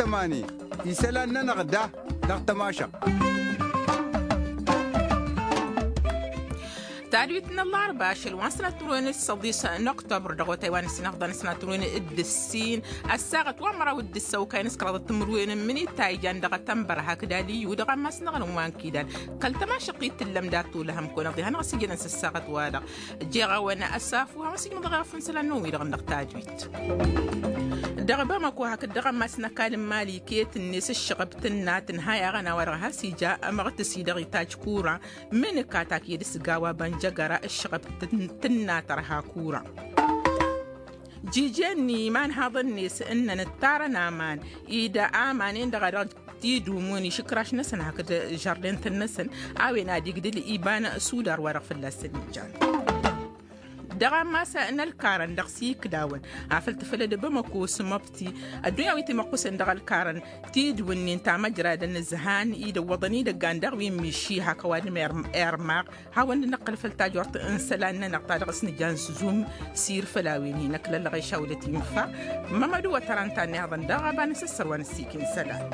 تماني يسألنا نغدا نغتماشا تعريتنا الأربعة شلوان سنة ترون الصديس نكتبر دغو تايوان سنغضان سنة ترون الدسين الساغة وامرا ودسا وكاين سكرا تمروين مني تايجان دغا تنبر هكذا لي ودغا ما سنغن وان كيدان قلتما شقيت اللمداتو لهم كونا ضيها نغسيجنا الساغة وادا جيغا وانا أسافوها وسيجنا دغا فنسلا نومي دغا ندغ تاجويت دغبا ماكو هكذا دغا ما سنكال مالي كيت الناس الشغب تنات هاي أغانا ورغها سيجا أمغت سيدغي تاج كورا من كاتاك يدس غاوا بانجاغارا الشغب تنات رها كورا جيجاني مان هذا الناس إن نتارا نامان إذا آمانين دغا تيدو موني شكراش نسن هكذا جاردين تنسن أوين أديك دي إيبان سودار ورغ في اللاسن جان دغا ما سأنا الكارن دغسيك داون عفلت فلد بمكو سمبتي الدنيا ويتي مقوس دغا الكارن تيدوني انتا مجرى النزهان إيدا وضني دغان دغوي مشي هكوان إرماغ هاوان نقل فلتاجورت انسلان نقطع دغسن جانس زوم سير فلاويني نقل اللغي شاولتي ينفع ماما دو ترانتاني هذا دغا بانسسر وانسيكين سلام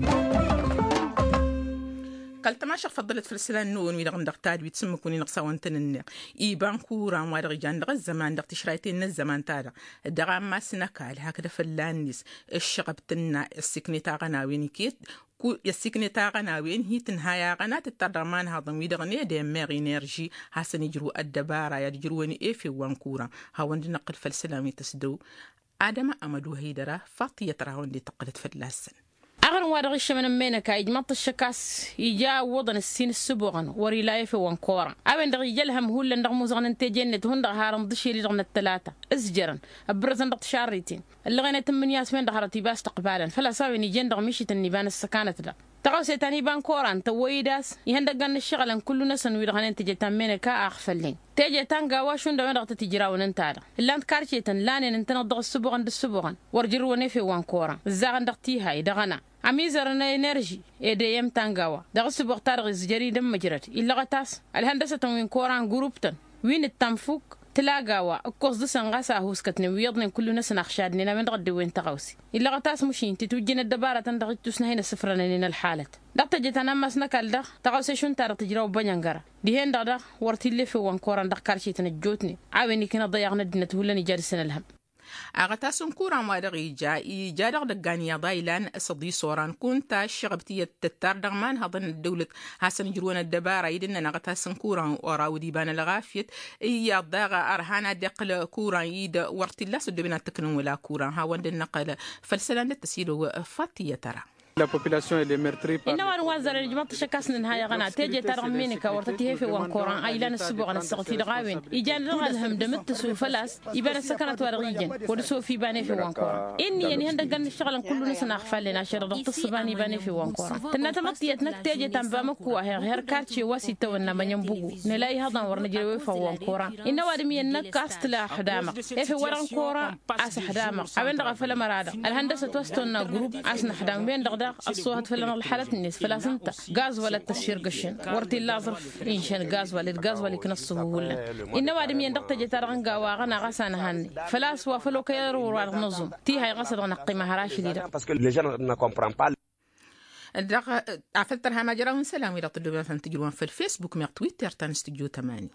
قلت ما شخ فضلت في السلان نون ويدغن دغتاد ويتسمكوني نقصا وانتنن إيبان كورا وادغي جان دغ الزمان دغ تشرايتين الزمان تادا دغا ما سنكال هكذا فلانيس الشغب تنا السكني تاغناوين كيت يسكني تاغناوين هي تنهايا غنات التردمان هذا ويدغني دي ميغ انرجي حسن يجرو الدبارة يجرووني ايفي وانكورا هاوان دي نقل فالسلامي تسدو آدم أمدو هيدرا فاطية راهون دي تقلت في اللاسن أغن وارغش من منك إجماط الشكاس يجا وضن السين السبوغن وريلاي في وانكورا أبن دغ يجلهم هو اللي ندغ مزغن انت جنة هون دغ هارم دشي اللي دغن الثلاثة أسجرن أبرزن دغ شاريتين اللي غينا تمن ياسمين دغرتي باس تقبالا فلا ساوي نيجين دغ مشيت النيبان السكانة دا تغوسي تاني بان كوران تويداس يهندقن الشغل كل نسن ويدغن انت جتان منك أخفلين تيجي تانغا واشون دا ندغ تتجراون انتادا اللي كارشيتن لانين انت ندغ السبوغن دسبوغن ورجروني في وانكورا الزاغن دغ تيهاي دغنا عميزرنا إنرجي إديم تانغاوا دغس بوختار زجري دم مجرت إلا غتاس الهندسة وين كوران جروبتن وين التنفوك تلاقاوا القصد سنغاسا هوسكتني ويضن كل ناس نخشادني من غد وين تغوسي إلا غتاس مشين تتوجين الدبارة تندغ تسنا هنا سفرنا لنا الحالة دقت جتنا مسنا كالدا تغوسي شون تار تجراو بنيانغارا دي هندا ورتي اللي في وان كوران دقارشي تنجوتني عاوني كنا ضيعنا دينا تولني جالسنا لهم أغتاسم كورا مادغي جاي جادغ دقانيا ضايلان صدي صوران كونتا شغبتية تتار دغمان هضن الدولة حسن جرونا الدبارة يدنا نغتاسم كورا وراودي بان لغافيت إيا ضاغا أرهانا دقل كورا يد ورتلا سدبنا تكنون ولا كورا هاوان النقل فالسلام التسيلو فاتية ترى La population est meurtrie par إنما نوازر الجماعة شكاس نهاية غنا تيجي ترى منك ورتتيه في وانكوران أيلان السبوع عن السقطي دغاوين إيجان رغلهم دمت سو فلاس يبان السكنة ورغيجن ودسو في باني في وانكوران إني يعني هندق نشتغل كل ناس نخفل لنا شر ضغط الصباني باني في وانكوران تنتمطيت نك تيجي تنبامكوا هير كارتشي واسيتو ونا بنيمبوغو نلاقي هذا ورنجري في وانكوران إنما ودمي نك أستلا حدامك في وانكوران أس حدامك أبين دغ فلا مرادة الهندسة توستنا جروب أسنا حدام بين دغ الصوت فلنا الحالة الناس فلا سنتا غاز ولا تشير قشن ورتي اللازر إنشان غاز ولا كنصه ولا إنما دم يندق تجترغن غاغنا غسنا هني فلا سوا فلو كير ورنظم تي هاي غسر نقي مهراش لي parce que les gens ne comprennent pas الدق عفترها ما جراهم سلام إلى طلبة فانتجرون في الفيسبوك مع تويتر تنستجيو تماني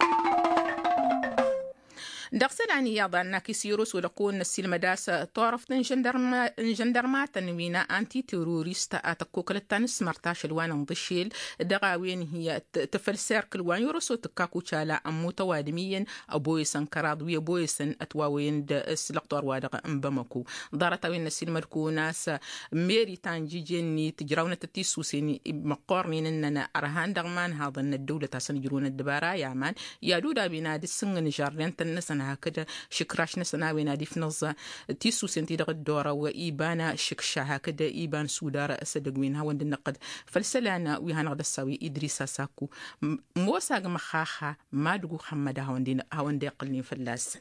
دقسل عن يضعنا كيسيروس ولقون السلم داس طرف جندرما تنوينا أنتي تيروريست أتكوكل التنس مرتاش الوان نضشيل دغاوين هي تفلسير كلوان يرسو تكاكو شالا أمو توادميا أبويسن كراضوية بويسن أتواوين سلقطور وادغ أمبمكو دارتاوين السلم الكوناس ميري تانجي جيني تجراونة التيسوسيني مقارنين أننا أرهان دغمان هذا الدولة تاسن يجرون الدبارة يامان يادودا بنادي السنغن جارين تنسن هكذا شكراش نسنا وينادي في نظة تيسو سنتي دغ الدورة وإيبانا شكشا هكذا إيبان سودارة أسدقوينها وند النقد فالسلانا ويهان غدا الساوي إدريسا ساكو موساق مخاخا ما دقو حمدا هوندي قلني فلاسن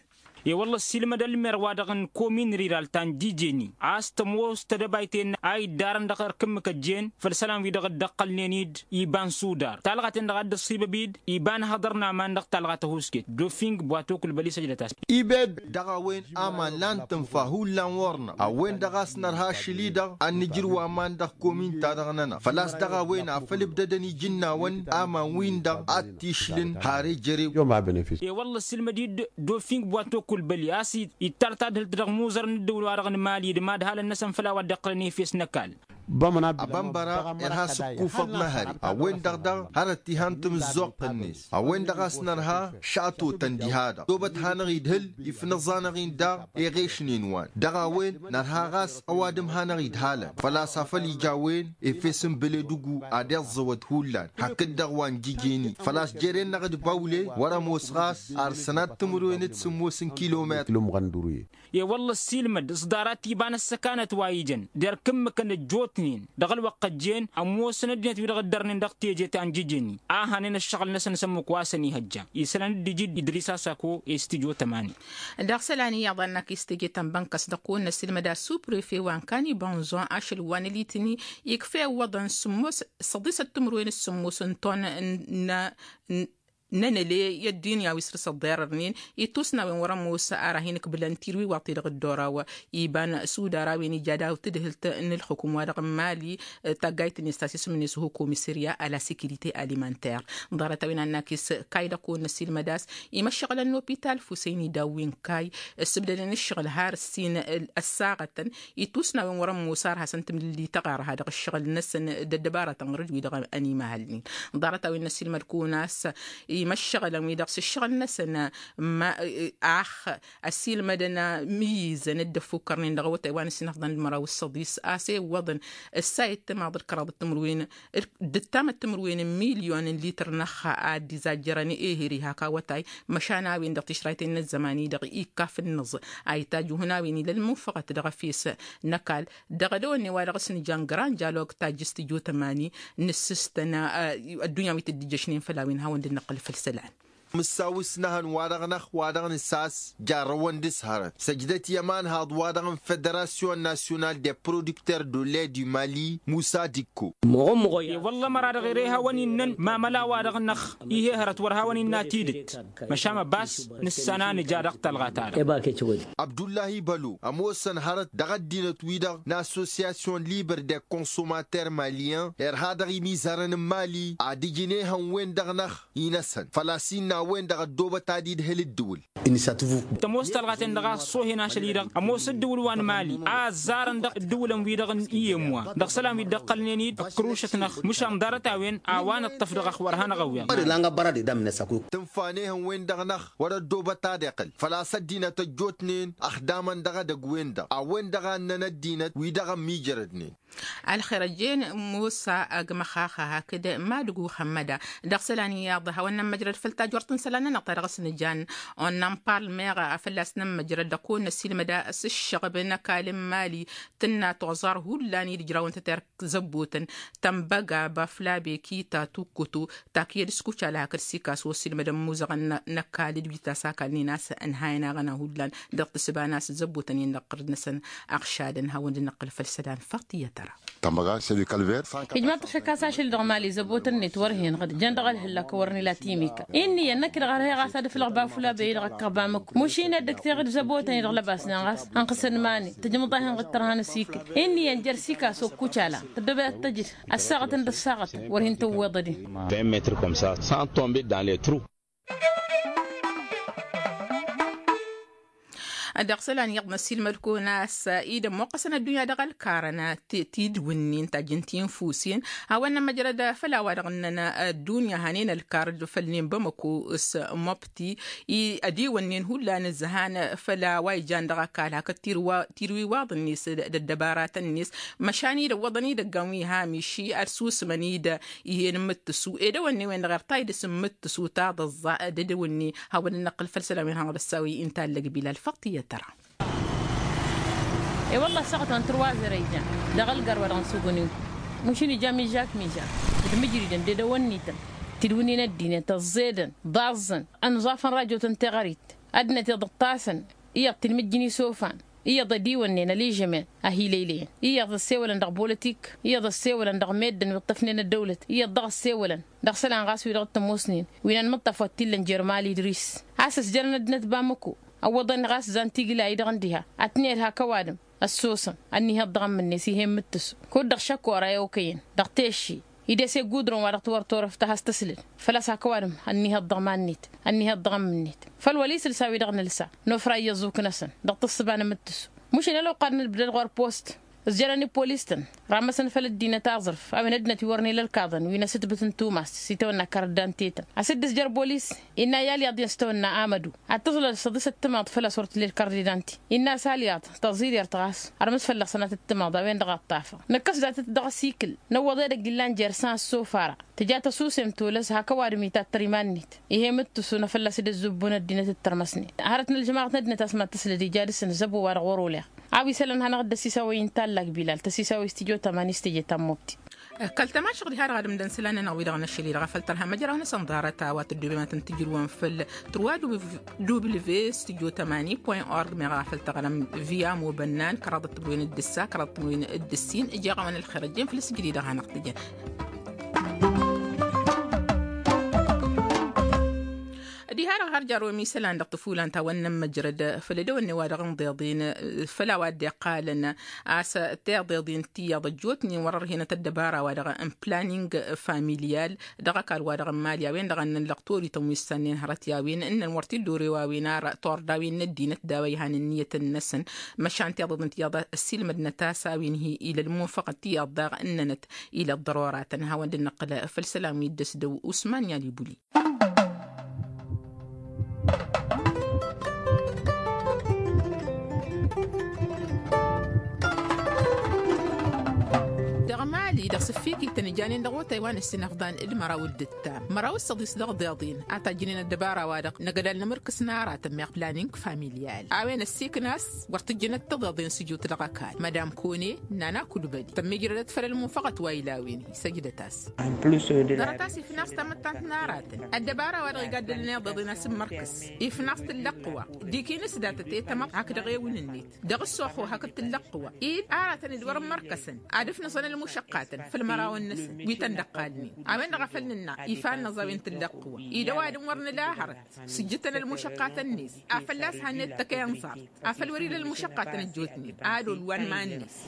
يا والله السلمة دل مروادغن كومين ريرال تان جيجيني استموس تدبايتين اي دارن دقر كم كجين فالسلام في دغ دقل نينيد يبان سودار تالغات دغ الصيب بيد يبان هضرنا ما دغ تالغات هوسكيت دوفينغ بواتوك البلي سجلتاس إيباد دغا وين امان لان تنفاهو لان ورنا اوين دغا سنرها شليدا ان نجروا مان دغ كومين تادغننا فلاس دغا وين افلب ددني جنا ون امان وين دغ اتيشلن هاري جري يوم مع بنفيس يا والله السلمة دي دوفينغ بواتوك البلي اسي يترتاد دغ موزر ندول وارغن مالي دماد هال النسم فلا ودقلني فيس نكال أبنبرا إرها سقوفة مهري أوين دغدغ هرتي هانتم الزوق الناس أوين دغاسنرها شاتو تنديهادا دوبت هانغي دهل يفنظانغين دا إغيشنين وان دغاوين نرها غاس أوادم هانغي دهالا فلا سافل يجاوين إفسم بلدوغو أدير زود هولان حكد دغوان جيجيني فلاس جيرين نغد باولي ورا موس غاس أرسنات تمروين تسموسن كيلومتر يا والله السلمة إصدارات يبان السكانة وايجن دير كم كان جوتنين دغل وقت جين أموس نديت في دغل درن دغ تيجي تان جيجيني هانين الشغل نسن سمو كواسني هجا يسلان ديجي إدريسا ساكو استيجو تماني دغ سلاني يظنك استيجي تنبنكس دقون السلمة دا سوبري في وان كاني بونزون أشل وان ليتني يكفي وضن سموس صديسة تمروين السموس انتون ننلي يدين يا ويسر صديرنين يتوسنا وين ورا موسى أراهينك بلانتيروي واطير الدورة ويبان سودارا وين جادا وتدهلت إن الحكومة رقم مالي تجايت نستاسيس من نسه كوميساريا على سيكوريتي أليمنتير ضارت وين الناكس كايدا كون نسيل مداس يمشغل النوبيتال فوسيني داوين كاي السبدل نشغل هار السين الساعة يتوسنا وين ورا موسى حسن تملي تغار هذا الشغل نسن الدبارة تنرد ويدغ أني مهلين ضارت وين نسيل مركوناس مشغل ويدرس الشغل نسنا ما السيل مدنا ميزة ندفو كرنين دغوت وان سنفضن المرا والصديس آسي وضن السايت ما ضر كراد التمروين دتام التمروين مليون لتر نخ عادي زاجراني إيهري هكا وتاي مشانا وين دغ تشرايتين الزماني دغ إيكا في النظ أيتاجو هنا وين للمنفقة دغ فيس نكال دغ دوني وارغسني جانجران جالوك تاجستي جو تماني نسستنا الدنيا ويتدجشنين فلاوين هاون دي نقل في السلان مساوس نهن وادغنخ وادغن الساس جاروان دسهر سجدت يمان هاد وادغن فدراسيون ناسيونال دي برودكتور دو لي دو مالي موسى ديكو والله مراد غيرها ونين ما ملا وادغنخ إيه هرت ورها ونين ناتيدت مشام باس نسانا نجارق تلغاتار عبد الله بلو اموسن هرت دغدينه ويدغ ناسوسياسيون ليبر دي كونسوماتور ماليان هادغي ميزارن مالي اديجيني هن وين دغنخ ينسن فلاسين وين دغ الدوبة تاديد هل الدول تموس تلغاتين دغ صوهنا شليدغ أموس الدول وان مالي زارن دغ الدول ويدغ إيموا دغ سلام يدقل نينيد كروشتنخ مش أمدارتا وين أوان الطفدغ أخوارها نغويا تنفانيهم وين دغ نخ ورا الدوبة تادقل فلا سدينة تجوتنين أخداما دغ دغ وين دغ أوين دغ أننا الدينة ويدغ ميجردنين الخرجين موسى أجمخاخها كده ما دقو خمدا دغسلاني ياضها ونم مجرى الفلتاج ورطن سلانا نطرق سنجان ونم بالميغا أفلاسنا مجرى دقون السيل مدى الشغب نكالم مالي تنا تعزار هولاني رجراون تترك زبوتن تنبقى بفلابي كيتا توكوتو تاكير سكوشا لها كرسيكاس والسيل مدى موزغا نكالي دويتا ساكالني ناس انهاينا غنا هولان دقت سباناس زبوتن ينقر نسن أغشادن هاون نقل فلسلان فقطية تمبغا سي دو كالفير إجماع شكاسا شل دغمالي زبوت النتورهين غد جندغل هلا كورني لاتيميكا إني أنك غير غاسد في الغبا فلا بيد غكبامك مشينا الدكتور زبوت ني لباس نغاس انقسن ماني تجمضاهن غد ترهان سيك إني انجر سيكا سو كوتشالا تدبا تجي الساعه عند الساعه ورهن تو وضدي 20 متر comme ça sans tomber dans les trous. دغسلان يغنى السلمة الكوناس إيدا موقسنا الدنيا دغل كارنا تيد ونين تاجنتين فوسين هاوانا مجرد فلا وارغننا الدنيا هانين الكارد فلنين بمكو اس مبتي أدي ونين هولا نزهان فلا وايجان دغا كالها كتيروي واض الناس الدبارات الناس مشاني دا وضني دا قوي هامشي أرسوس مني دا يهين متسو إيدا وني وين غير طايد اسم متسو تاض الزاء دا وني هاوانا نقل فلسلا من هاوانا الساوي انتا اللي قبيل الفقطية ترى اي والله سقط ان تروازي ريجان دغل قر وران سوغوني مشيني جامي جاك ميجا مجريدن دي دونيتن تدوني ندينه تزيدن ضازن ان ضافن راجو تنتغريت أدنى تضطاسن يقتل مجني سوفان يضا ديوانين لي جمال أهي ليلين يضا السيولا ندغ بوليتيك يضا السيولا ندغ ميدن وطفنين الدولة يضا السيولا ندغ سلان غاس ويدغ التموسنين وين المطفة تيلن جرمالي دريس عاسس جرنا دنت بامكو أوضا غاس زانتيقي لا يدغن ديها أتنيرها كوادم السوسن أني هضغم مني سيهم متس كود دغ شكو رايوكين دغ تيشي إذا سيقودرون ورق تور فتها استسلل فلا ساكوارم أني هالضغمانيت أني هالضغمنيت فالوليس اللي ساوي دغن لسا نوفرا يزوك نسن دغ الصبانة متسو مش أنا لو قارن بدل غور بوست زجراني بوليستن رامسن فلدينا تعزرف أو ندنا تورني للكاظن وينا ستبتن توماس سيتونا كاردان تيتا أسد زجر بوليس إنا يالي أدين ستونا آمدو أتصل الصديس التماض فلا صورة للكاردانتي إنا ساليات تغزير يرتغاس أرمس فلا سنة التماض وين دغا الطافة نكس ذات الدغا سيكل نو ضيرك جلان جرسان السوفارة تجات سوسم تولس هكوارمي تاتريمانيت إيه متسونا فلا سيد الزبون الدينة الترمسني هارتنا الجماعة ندنا تسمى تسلدي جالس نزبو وارغورو له عاوي سلن هنغد سيساوي انتالك بلال تسيساوي استيجو تماني استيجي تموبتي كلتما شغل هار غادم دن سلانا نوي دغنا الشلي غفلترها مجرى هنا صندارة وات الدوبي ما تنتجرون في www.studio80.org ميغا غفلتغنا فيا مو بنان كرادت بوين الدسا كرادت بوين الدسين اجاغا من الخرجين في السجلي دغا نقتجن دي هارا هرجروا ميسلان دقطفولان تاوان مجرد فلدو النوادغن ضيضين فلا وادي قالن آسا تيضيضين تيا ضجوتني ورر هنا تدبارا وادغن بلانينج فاميليال دغا كار وادغن ماليا وين دغن اللقطوري تمويستانين هرتياوين إن المورتي الدوري واوينا طور داوين ندينة داوي هان النية النسن مشان تيضيضين تيا السيل مدنة تاسا وينهي إلى الموفقة تيا ضاغ إننت إلى الضرورات هاوان دي النقل فالسلام يدس دو أسمان يالي بولي إذا صفيكي تنجانين دغو تايوان السنغضان المراو الدتا مراو الصديس دغ ضياضين أتا جنين الدبارة وادق نقدال نمركس نارا تميق بلانينج فاميليال عوين السيكناس ورتجنة تضاضين سجوت دغاكال مدام كوني نانا كل بدي تمي جردت فلالمو فقط وايلاوين سجدتاس درتاسي في ناس تمتانت نارات الدبارة وادق قادلنا ضاضين اسم مركز في ناس اللقوة ديكي نسدات تيتمق هاك دغيوين النيت دغ السوخو هاك اللقوة إيد آراتني دور مركزن عرفنا صن المشقات في المراو النس ويتندقالني عمين غفلنا يفان نظرين تلقوا إذا واد مرنا لاهرت سجتنا المشقات النس أفلاس هنت تكين صار أفل وري للمشقات الجوتني عادوا الوان ما النس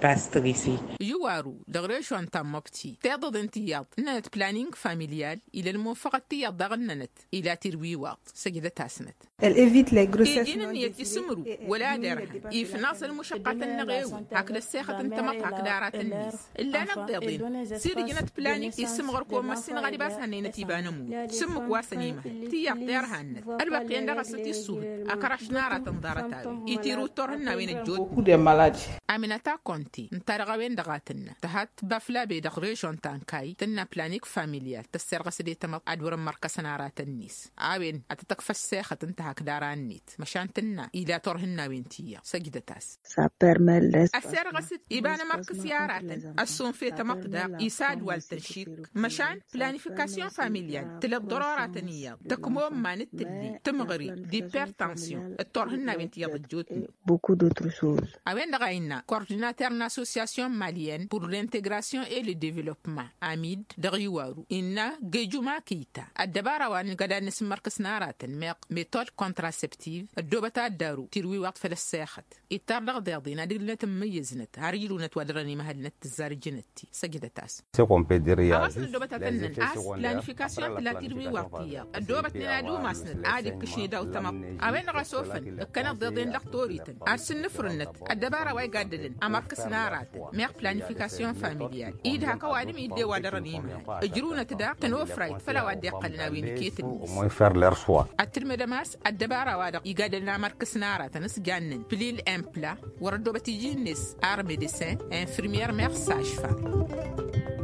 يوارو دغريشو أنت مبتي تضد انتياض نت بلانينج فاميليال إلى الموفقة تياض دغننت إلى تروي وقت سجدة تاسنت تيجين النية يسمرو ولا درها يفناص المشقات النغيو هكذا السيخة انتمط هكذا عرات النس إلا نقضيضين سيري جنت بلانينج يسم غرقو مسين غادي باس هنين تيبانمو سمك واسنيمة تياق دير هنت الباقيين دغستي السود أكرش نارا تنظارتاوي يتيرو تورهن وين الجود أمينتا كونتي نتارغوين دغاتنا تهات بافلا بيدغ ريشون تانكاي تنا بلانيك فاميليال تسير غسدي تمط أدور مركز نارات النيس عاوين أتتكفى السيخة تنتهك داران نيت مشان تنا إلا تورهن وين تيا سجدتاس السير غسد إبانا مركز سيارات السون في تمقدار يساد والتنشيك مشان بلانيفيكاسيون فاميليال تل الضرورات النية تكمو ما نتلي تمغري ديبيرتانسيون التورهن وين تيا ضجوتني beaucoup d'autres choses. Awen Dagaina, coordinateur de l'association malienne pour l'intégration et le développement, Amid Dariwaru, Inna Gejuma Kita, Adabara wan Gadan Smarkas Naraten, méthode contraceptive, Dobata Daru, Tirwi Wat Felsehat, Itar Dardina, Dilet Miznet, Harilunet Wadrani Mahadnet Zarjinetti, Sagidatas. Ce qu'on peut dire, planification de la Tirwi Watia, Adobat Nadu Masnet, Adik Kishida Utama, Awen Rasofen, Canada den Lactoriten. أرسل نفرنت الدبارة ويقدلن أمركز نارات ميق بلانيفيكاسيون فاميليال إيد هكا وادم إيدي وادرنيمة أجرونا تدا تنوفرايت فلا وادي قلنا وين كيت النيس الترمدماس الدبارة وادق يقدلنا مركز نارات نس جانن بليل أمبلا وردو بتيجي النس أرميديسين انفرمير ميق ساشفا